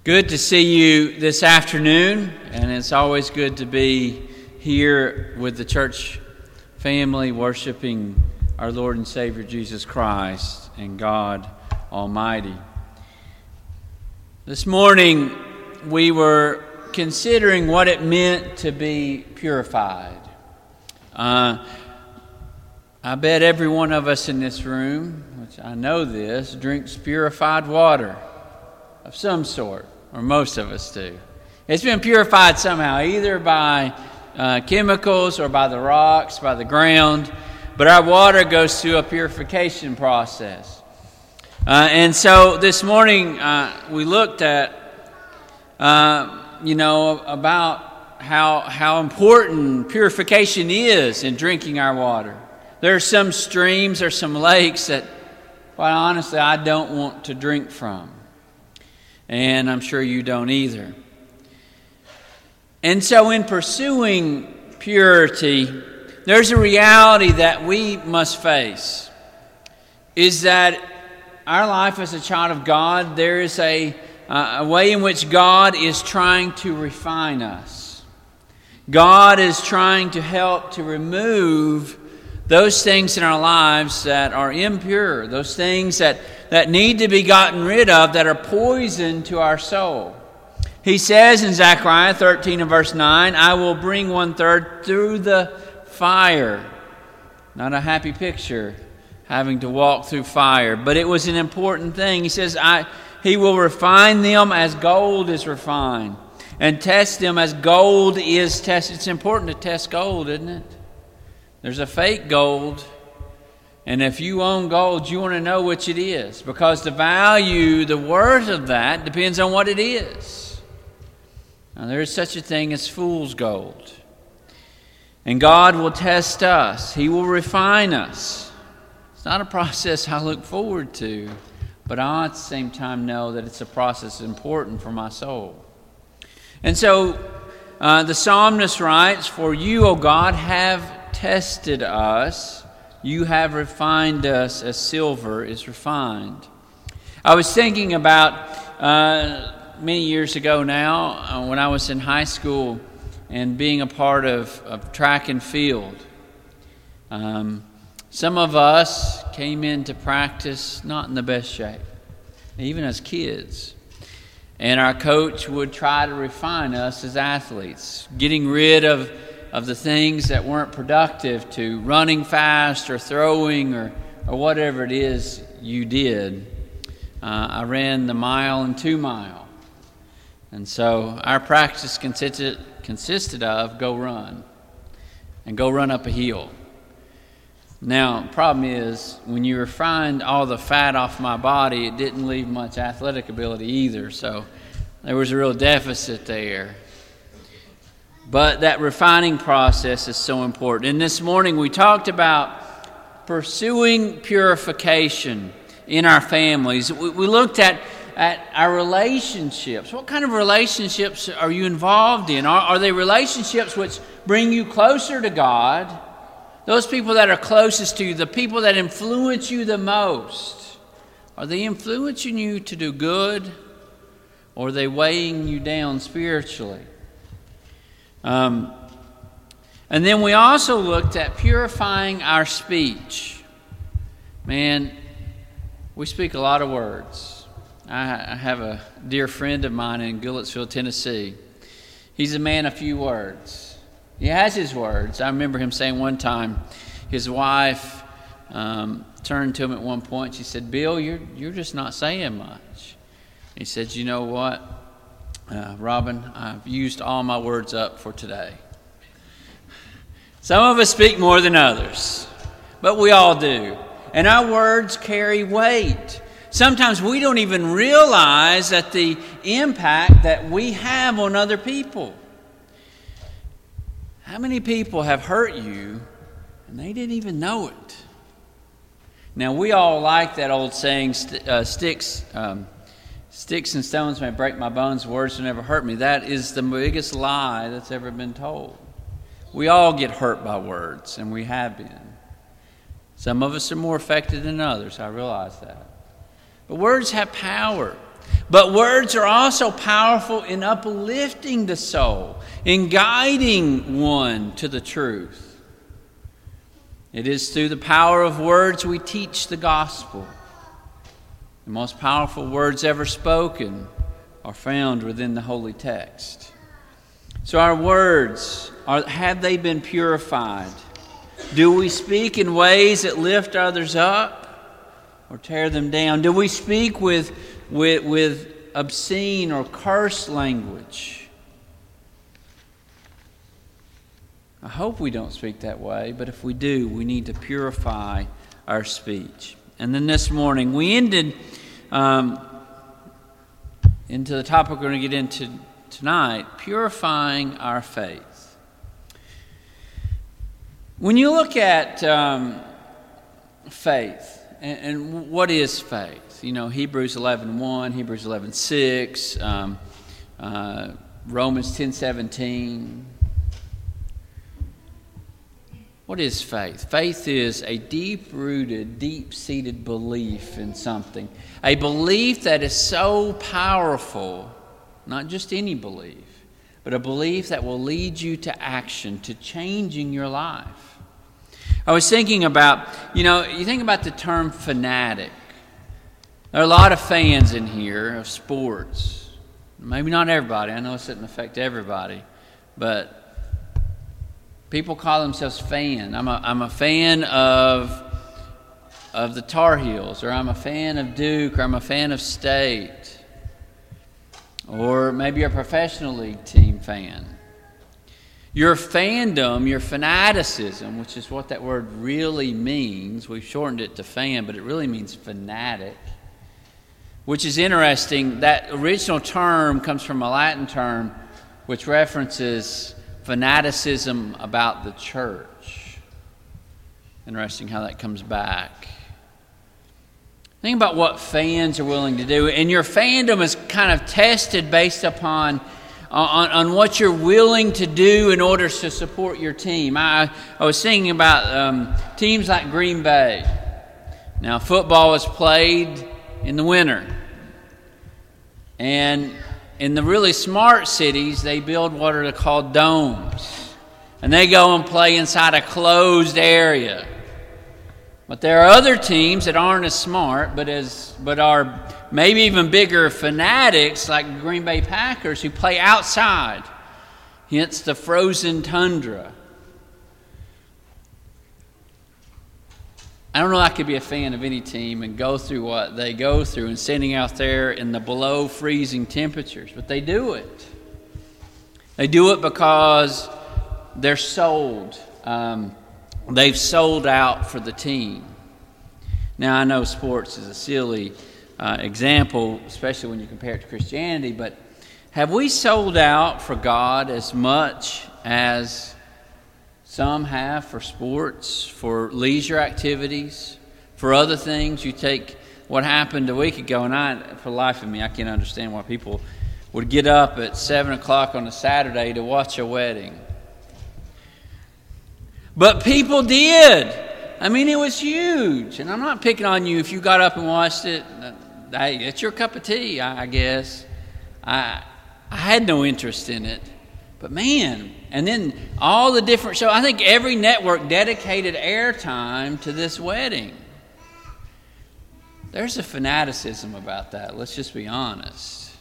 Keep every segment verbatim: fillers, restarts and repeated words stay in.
Good to see you this afternoon, and it's always good to be here with the church family worshiping our Lord and Savior Jesus Christ and God Almighty. This morning we were considering what it meant to be purified. Uh, I bet every one of us in this room, which I know this, drinks purified water of some sort, or most of us do. It's been purified somehow, either by uh, chemicals or by the rocks, by the ground, but our water goes through a purification process. Uh, and so this morning uh, we looked at, uh, you know, about how how important purification is in drinking our water. There are some streams or some lakes that, quite honestly, I don't want to drink from. And I'm sure you don't either. And so in pursuing purity, there's a reality that we must face, is that our life as a child of God, there is a, uh, a way in which God is trying to refine us. God is trying to help to remove those things in our lives that are impure, those things that, that need to be gotten rid of, that are poison to our soul. He says in Zechariah thirteen and verse nine, I will bring one third through the fire. Not a happy picture, having to walk through fire, but it was an important thing. He says, I, He will refine them as gold is refined, and test them as gold is tested. It's important to test gold, isn't it? There's a fake gold, and if you own gold, you want to know which it is, because the value, the worth of that depends on what it is. Now, there is such a thing as fool's gold, and God will test us. He will refine us. It's not a process I look forward to, but I at the same time know that it's a process important for my soul. And so uh, the psalmist writes, For you, O God, have tested us, you have refined us as silver is refined. I was thinking about uh, many years ago now, uh, when I was in high school and being a part of, of track and field. Um, some of us came into practice not in the best shape, even as kids. And our coach would try to refine us as athletes, getting rid of of the things that weren't productive to running fast or throwing or, or whatever it is you did. Uh, I ran the mile and two mile. And so our practice consisted, consisted of go run and go run up a hill. Now, the problem is when you refined all the fat off my body, it didn't leave much athletic ability either. So there was a real deficit there. But that refining process is so important. And this morning we talked about pursuing purification in our families. We, we looked at, at our relationships. What kind of relationships are you involved in? Are, are they relationships which bring you closer to God? Those people that are closest to you, the people that influence you the most, are they influencing you to do good, or are they weighing you down spiritually? Um, and then we also looked at purifying our speech. Man, we speak a lot of words. I, I have a dear friend of mine in Goodlettsville, Tennessee. He's a man of few words. He has his words. I remember him saying one time, his wife um, turned to him at one point. She said, Bill, you're, you're just not saying much. He said, you know what? Uh, Robin, I've used all my words up for today. Some of us speak more than others, but we all do. And our words carry weight. Sometimes we don't even realize that the impact that we have on other people. How many people have hurt you and they didn't even know it? Now, we all like that old saying, st- uh, sticks... Um, Sticks and stones may break my bones, words will never hurt me. That is the biggest lie that's ever been told. We all get hurt by words, and we have been. Some of us are more affected than others, I realize that. But words have power. But words are also powerful in uplifting the soul, in guiding one to the truth. It is through the power of words we teach the gospel. The most powerful words ever spoken are found within the holy text. So our words, are, have they been purified? Do we speak in ways that lift others up or tear them down? Do we speak with, with, with obscene or cursed language? I hope we don't speak that way, but if we do, we need to purify our speech. And then this morning, we ended um, into the topic we're going to get into tonight, purifying our faith. When you look at um, faith, and, and what is faith? You know, Hebrews eleven one, Hebrews eleven six, um, uh, Romans ten seventeen. What is faith? Faith is a deep-rooted, deep-seated belief in something. A belief that is so powerful, not just any belief, but a belief that will lead you to action, to changing your life. I was thinking about, you know, you think about the term fanatic. There are a lot of fans in here of sports. Maybe not everybody. I know it doesn't affect everybody, but people call themselves fan. I'm a, I'm a fan of, of the Tar Heels, or I'm a fan of Duke, or I'm a fan of State. Or maybe you're a professional league team fan. Your fandom, your fanaticism, which is what that word really means, we've shortened it to fan, but it really means fanatic, which is interesting. That original term comes from a Latin term which references fanaticism about the church. Interesting how that comes back. Think about what fans are willing to do. And your fandom is kind of tested based upon on, on what you're willing to do in order to support your team. I, I was thinking about um, teams like Green Bay. Now, football is played in the winter. And in the really smart cities, they build what are called domes. And they go and play inside a closed area. But there are other teams that aren't as smart, but as but are maybe even bigger fanatics, like the Green Bay Packers, who play outside, hence the frozen tundra. I don't know I could be a fan of any team and go through what they go through and standing out there in the below freezing temperatures, but they do it. They do it because they're sold. Um, they've sold out for the team. Now, I know sports is a silly uh, example, especially when you compare it to Christianity, but have we sold out for God as much as some have for sports, for leisure activities, for other things? You take what happened a week ago, and I, for the life of me, I can't understand why people would get up at seven o'clock on a Saturday to watch a wedding. But people did. I mean, it was huge. And I'm not picking on you if you got up and watched it. Hey, it's your cup of tea, I guess. I I had no interest in it. But man, and then all the different shows. I think every network dedicated airtime to this wedding. There's a fanaticism about that. Let's just be honest.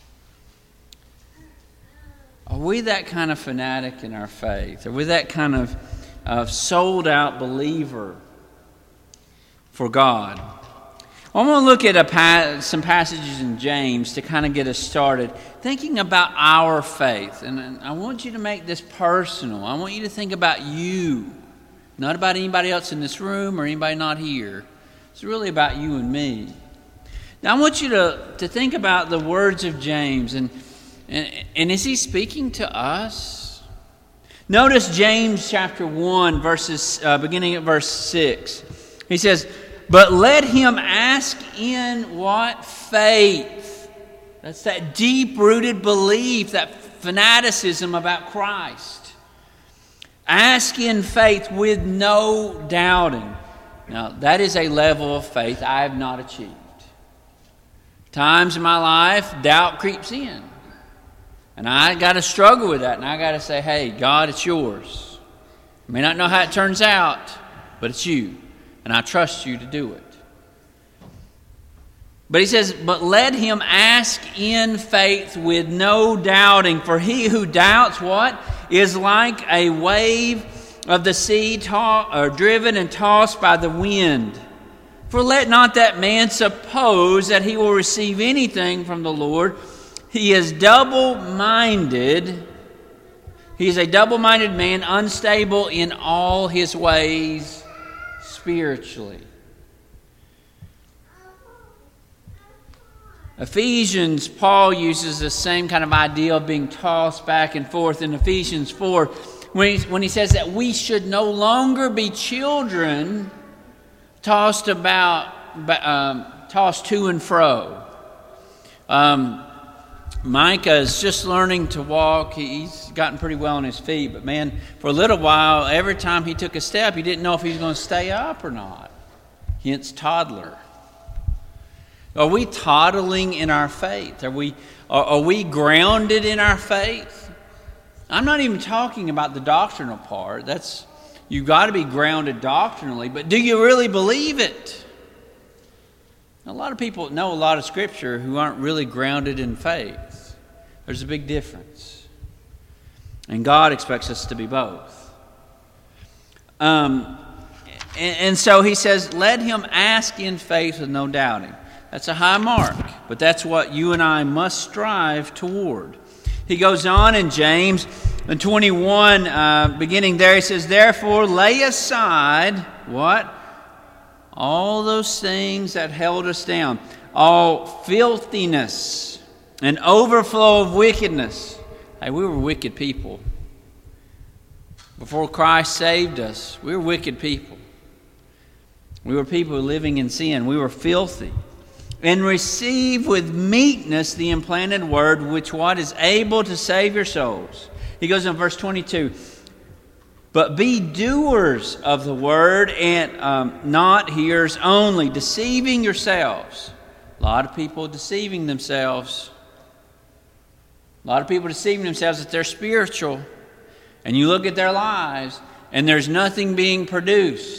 Are we that kind of fanatic in our faith? Are we that kind of uh, sold-out believer for God? Well, I'm going to look at a pa- some passages in James to kind of get us started thinking about our faith. And, and I want you to make this personal. I want you to think about you, not about anybody else in this room or anybody not here. It's really about you and me. Now, I want you to, to think about the words of James. And, and, and is he speaking to us? Notice James chapter one, verses uh, beginning at verse six. He says, "But let him ask in what faith?" That's that deep-rooted belief, that fanaticism about Christ. Ask in faith with no doubting. Now, that is a level of faith I have not achieved. Times in my life, doubt creeps in. And I got to struggle with that. And I got to say, hey, God, it's yours. I may not know how it turns out, but it's you. And I trust you to do it. But he says, but let him ask in faith with no doubting. For he who doubts, what? Is like a wave of the sea to- or driven and tossed by the wind. For let not that man suppose that he will receive anything from the Lord. He is double-minded. He is a double-minded man, unstable in all his ways spiritually. Ephesians, Paul uses the same kind of idea of being tossed back and forth in Ephesians four when he, when he says that we should no longer be children tossed about, um, tossed to and fro. Um, Micah is just learning to walk. He's gotten pretty well on his feet, but man, for a little while, every time he took a step, he didn't know if he was going to stay up or not. Hence, toddler. Are we toddling in our faith? Are we, are, are we grounded in our faith? I'm not even talking about the doctrinal part. That's, you've got to be grounded doctrinally, but do you really believe it? A lot of people know a lot of Scripture who aren't really grounded in faith. There's a big difference. And God expects us to be both. Um, and, and so he says, let him ask in faith with no doubting. That's a high mark, but that's what you and I must strive toward. He goes on in James in twenty-one, uh, beginning there, he says, therefore lay aside, what? All those things that held us down, all filthiness and overflow of wickedness. Hey, we were wicked people. Before Christ saved us, we were wicked people. We were people living in sin. We were filthy. And receive with meekness the implanted word, which what is able to save your souls. He goes in verse twenty-two. But be doers of the word and um, not hearers only, deceiving yourselves. A lot of people deceiving themselves. A lot of people deceiving themselves that they're spiritual. And you look at their lives and there's nothing being produced.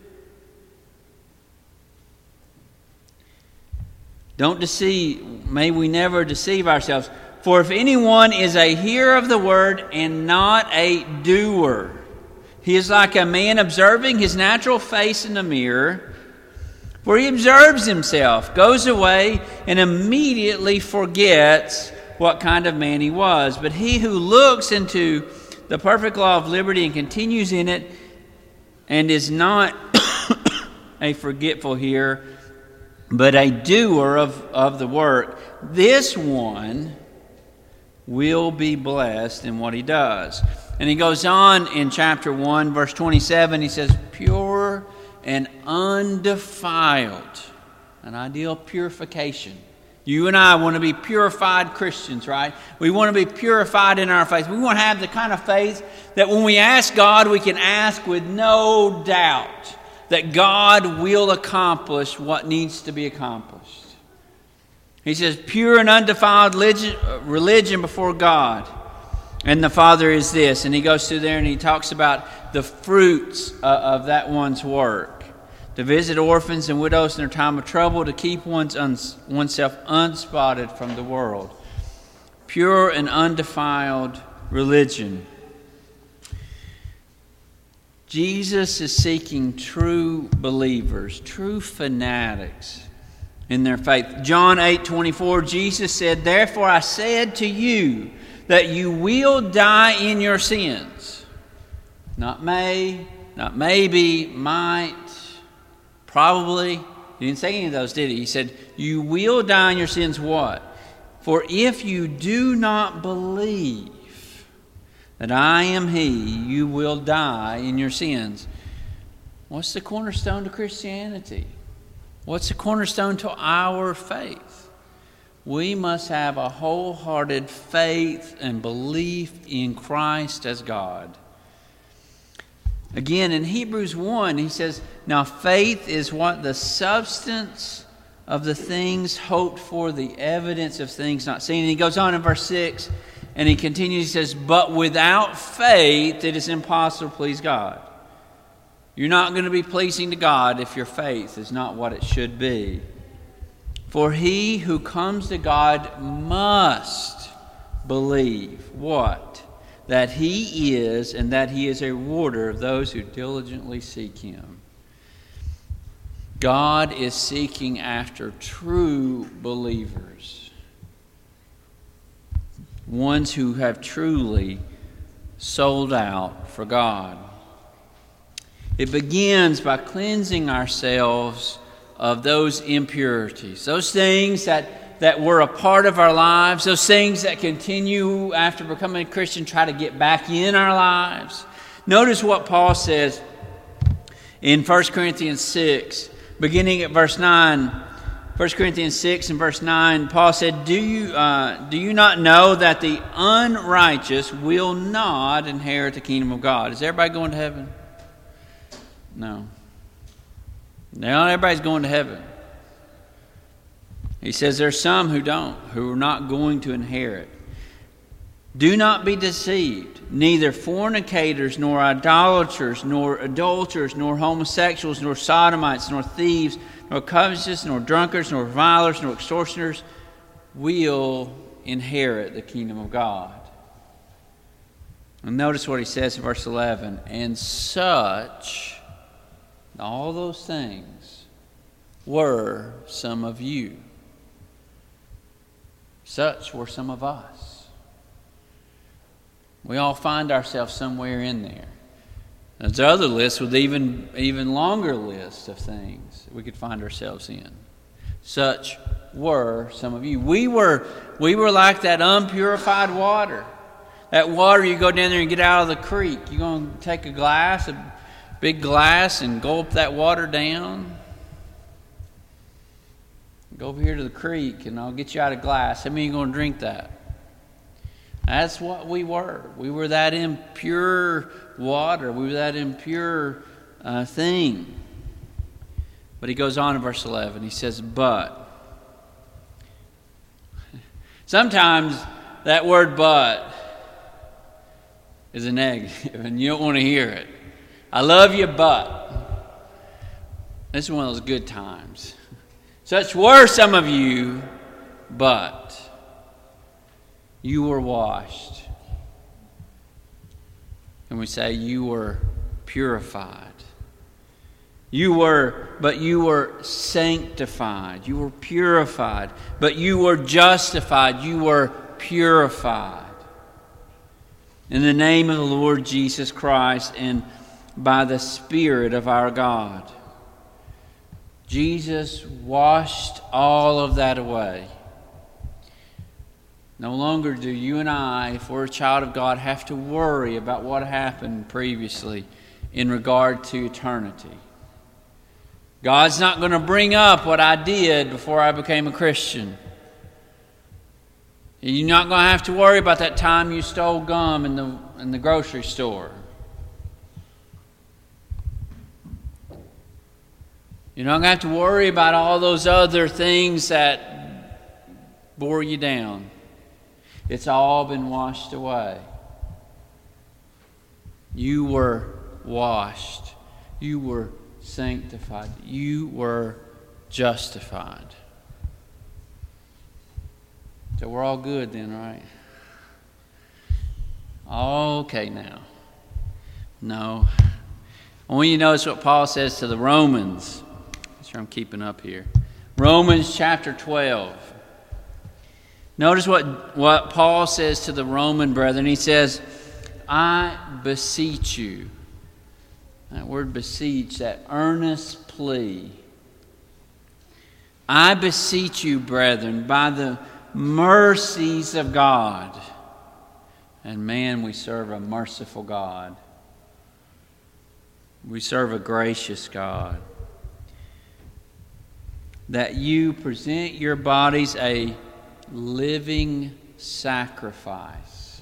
Don't deceive, may we never deceive ourselves. For if anyone is a hearer of the word and not a doer, he is like a man observing his natural face in the mirror. For he observes himself, goes away, and immediately forgets what kind of man he was. But he who looks into the perfect law of liberty and continues in it, and is not a forgetful hearer, but a doer of, of the work, this one will be blessed in what he does. And he goes on in chapter one, verse twenty-seven, he says, pure and undefiled, an ideal purification. You and I want to be purified Christians, right? We want to be purified in our faith. We want to have the kind of faith that when we ask God, we can ask with no doubt that God will accomplish what needs to be accomplished. He says, pure and undefiled religion before God and the Father is this. And he goes through there and he talks about the fruits of that one's work. To visit orphans and widows in their time of trouble, to keep one's uns- oneself unspotted from the world. Pure and undefiled religion. Jesus is seeking true believers, true fanatics in their faith. John eight twenty-four, Jesus said, therefore I said to you that you will die in your sins. Not may, not maybe, might, probably. He didn't say any of those, did he? He said, you will die in your sins what? For if you do not believe that I am He, you will die in your sins. What's the cornerstone to Christianity? What's the cornerstone to our faith? We must have a wholehearted faith and belief in Christ as God. Again, in Hebrews one, he says, now faith is what? The substance of the things hoped for, the evidence of things not seen. And he goes on in verse six, and he continues, he says, but without faith it is impossible to please God. You're not going to be pleasing to God if your faith is not what it should be. For he who comes to God must believe what? That he is, and that he is a rewarder of those who diligently seek him. God is seeking after true believers. Ones who have truly sold out for God. It begins by cleansing ourselves of those impurities, those things that, that were a part of our lives, those things that continue after becoming a Christian, try to get back in our lives. Notice what Paul says in First Corinthians six, beginning at verse nine. First Corinthians six and verse nine, Paul said, Do you, uh, do you not know that the unrighteous will not inherit the kingdom of God? Is everybody going to heaven? No. Not everybody's going to heaven. He says there's some who don't, who are not going to inherit. Do not be deceived. Neither fornicators, nor idolaters, nor adulterers, nor homosexuals, nor sodomites, nor thieves, nor covetous, nor drunkards, nor revilers, nor extortioners will inherit the kingdom of God. And notice what he says in verse eleven. And such, all those things, were some of you. Such were some of us. We all find ourselves somewhere in there. There's other lists with even, even longer lists of things we could find ourselves in. Such were some of you. We were, we were like that unpurified water. That water, you go down there and get out of the creek. You're going to take a glass, a big glass, and gulp that water down. Go over here to the creek and I'll get you out a glass. How many are going to drink that? That's what we were. We were that impure water. We were that impure uh, thing. But he goes on in verse eleven. He says, but. Sometimes that word but is a negative and you don't want to hear it. I love you, but. This is one of those good times. Such were some of you, but you were washed. And we say you were purified. You were, but you were sanctified. You were purified. But you were justified. You were purified. In the name of the Lord Jesus Christ and by the Spirit of our God. Jesus washed all of that away. No longer do you and I, if we're a child of God, have to worry about what happened previously in regard to eternity. God's not going to bring up what I did before I became a Christian. You're not going to have to worry about that time you stole gum in the, in the grocery store. You're not going to have to worry about all those other things that bore you down. It's all been washed away. You were washed. You were sanctified. You were justified. So we're all good then, right? Okay now. No. I want you to notice what Paul says to the Romans. Make sure I'm keeping up here. Romans chapter twelve. Notice what, what Paul says to the Roman brethren. He says, I beseech you. That word beseech, that earnest plea. I beseech you, brethren, by the mercies of God. And man, we serve a merciful God. We serve a gracious God. That you present your bodies a living sacrifice,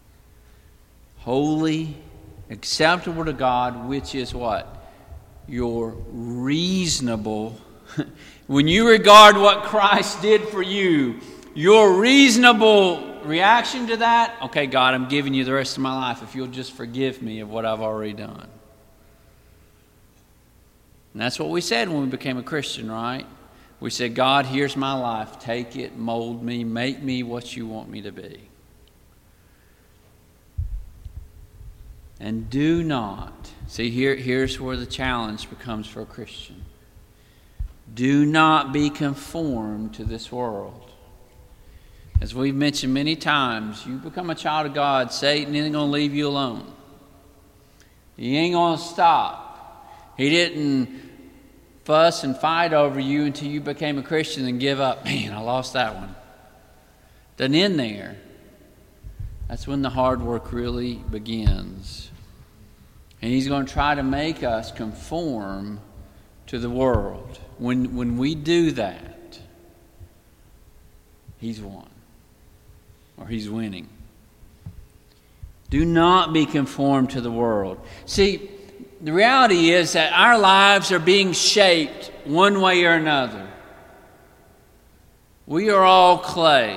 holy, acceptable to God, which is what? Your reasonable when you regard what Christ did for you, your reasonable reaction to that, okay, God, I'm giving you the rest of my life if you'll just forgive me of what I've already done. And that's what we said when we became a Christian, right? We said, God, here's my life. Take it, mold me, make me what you want me to be. And do not, see, here, here's where the challenge becomes for a Christian. Do not be conformed to this world. As we've mentioned many times, you become a child of God, Satan isn't going to leave you alone. He ain't going to stop. He didn't fuss and fight over you until you became a Christian and give up. Man, I lost that one. Doesn't end there. That's when the hard work really begins. And he's going to try to make us conform to the world. When, when we do that, he's won. Or he's winning. Do not be conformed to the world. See, the reality is that our lives are being shaped one way or another. We are all clay.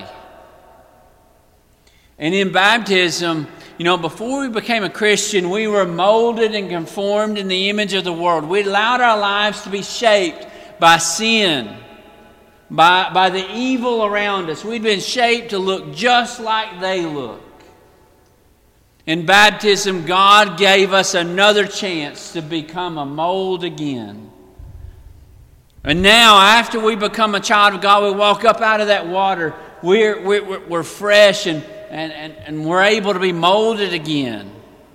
And in baptism, you know, before we became a Christian, we were molded and conformed in the image of the world. We allowed our lives to be shaped by sin, by, by the evil around us. We'd been shaped to look just like they look. In baptism, God gave us another chance to become a mold again. And now, after we become a child of God, we walk up out of that water. We're, we're, we're fresh and, and, and, and we're able to be molded again.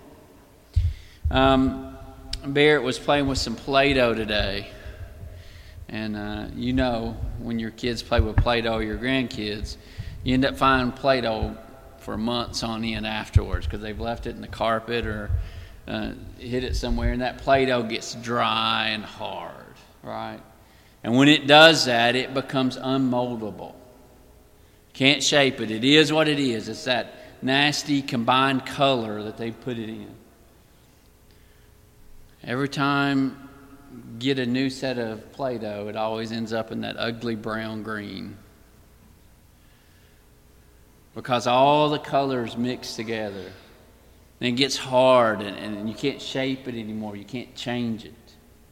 Um, Barrett was playing with some Play-Doh today. And uh, you know, when your kids play with Play-Doh, your grandkids, you end up finding Play-Doh for months on end afterwards because they've left it in the carpet or uh, hid it somewhere, and that Play-Doh gets dry and hard, right? And when it does that, it becomes unmoldable. Can't shape it. It is what it is. It's that nasty combined color that they put it in. Every time you get a new set of Play-Doh, it always ends up in that ugly brown green. Because all the colors mix together. And it gets hard and, and you can't shape it anymore. You can't change it.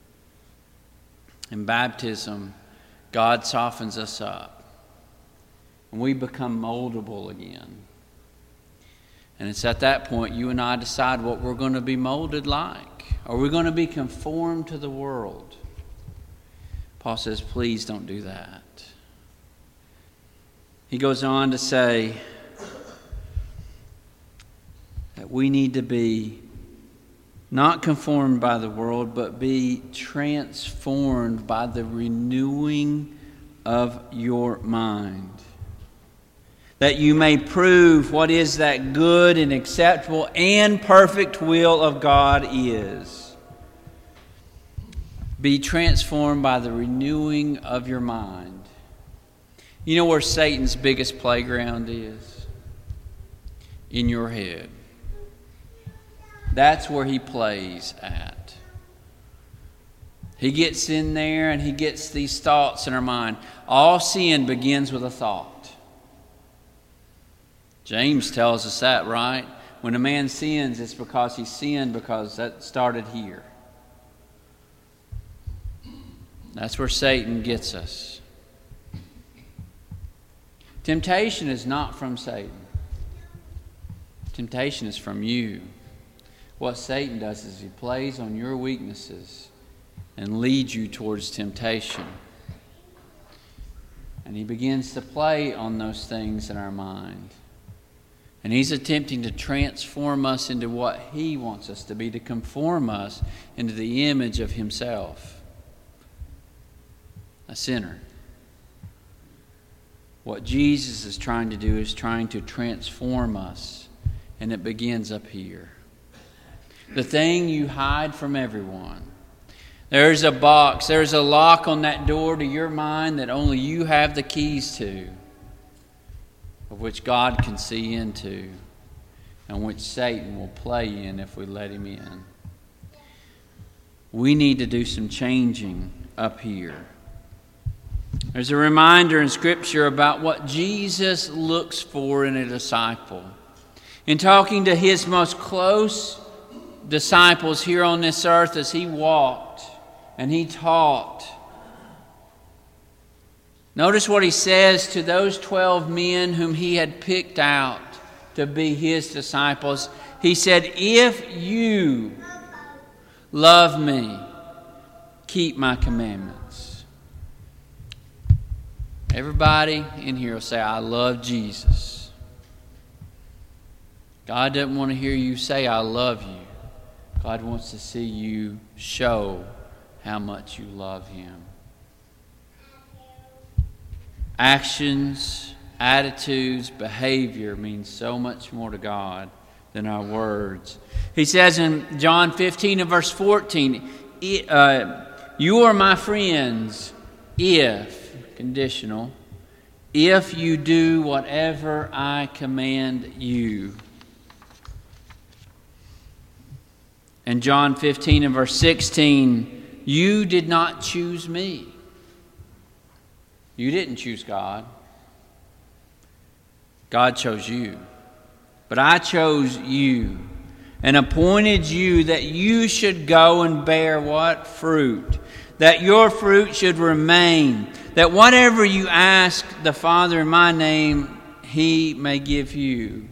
In baptism, God softens us up. And we become moldable again. And it's at that point you and I decide what we're going to be molded like. Are we going to be conformed to the world? Paul says, please don't do that. He goes on to say that we need to be not conformed by the world, but be transformed by the renewing of your mind, that you may prove what is that good and acceptable and perfect will of God is. Be transformed by the renewing of your mind. You know where Satan's biggest playground is? In your head. That's where he plays at. He gets in there and he gets these thoughts in our mind. All sin begins with a thought. James tells us that, right? When a man sins, it's because he sinned because that started here. That's where Satan gets us. Temptation is not from Satan. Temptation is from you. What Satan does is he plays on your weaknesses and leads you towards temptation. And he begins to play on those things in our mind. And he's attempting to transform us into what he wants us to be, to conform us into the image of himself. A sinner. What Jesus is trying to do is trying to transform us, and it begins up here. The thing you hide from everyone. There's a box, there's a lock on that door to your mind that only you have the keys to, of which God can see into, and which Satan will play in if we let him in. We need to do some changing up here. There's a reminder in Scripture about what Jesus looks for in a disciple. In talking to his most close disciples here on this earth as he walked and he taught, notice what he says to those twelve men whom he had picked out to be his disciples. He said, "If you love me, keep my commandments." Everybody in here will say, "I love Jesus." God doesn't want to hear you say, "I love you." God wants to see you show how much you love him. Actions, attitudes, behavior means so much more to God than our words. He says in John fifteen and verse fourteen, uh, "You are my friends if," conditional, "if you do whatever I command you." And John fifteen and verse sixteen, "You did not choose me." You didn't choose God. God chose you. But I chose you and appointed you that you should go and bear what? Fruit. That your fruit should remain. That whatever you ask the Father in my name, he may give you.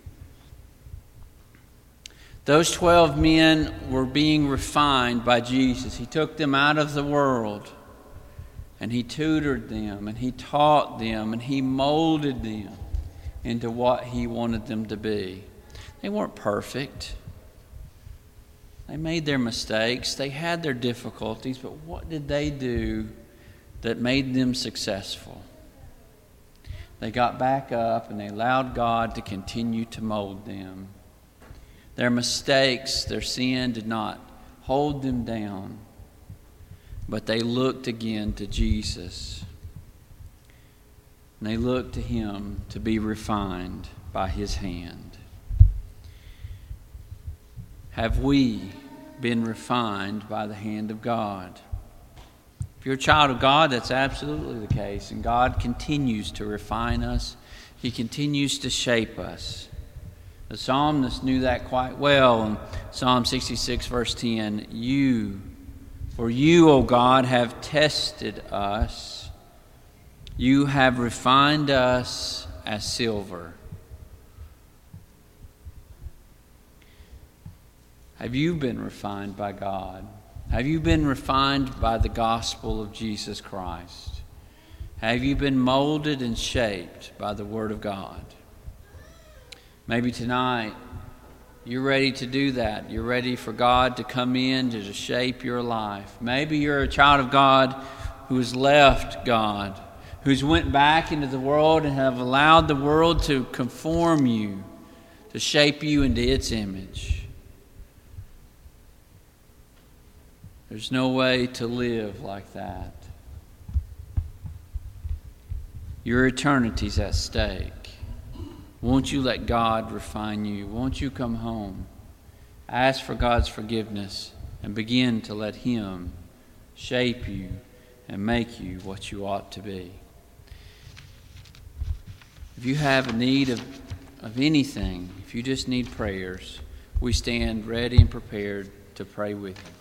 Those twelve men were being refined by Jesus. He took them out of the world and he tutored them and he taught them and he molded them into what he wanted them to be. They weren't perfect. They made their mistakes. They had their difficulties, but what did they do that made them successful? They got back up and they allowed God to continue to mold them. Their mistakes, their sin did not hold them down, but they looked again to Jesus. And they looked to him to be refined by his hand. Have we been refined by the hand of God? If you're a child of God, that's absolutely the case. And God continues to refine us. He continues to shape us. The psalmist knew that quite well in Psalm sixty-six, verse ten. You, for you, O God, have tested us. You have refined us as silver. Have you been refined by God? Have you been refined by the gospel of Jesus Christ? Have you been molded and shaped by the Word of God? Maybe tonight you're ready to do that. You're ready for God to come in to shape your life. Maybe you're a child of God who has left God, who's went back into the world and have allowed the world to conform you, to shape you into its image. There's no way to live like that. Your eternity's at stake. Won't you let God refine you? Won't you come home? Ask for God's forgiveness and begin to let him shape you and make you what you ought to be. If you have a need of, of anything, if you just need prayers, we stand ready and prepared to pray with you.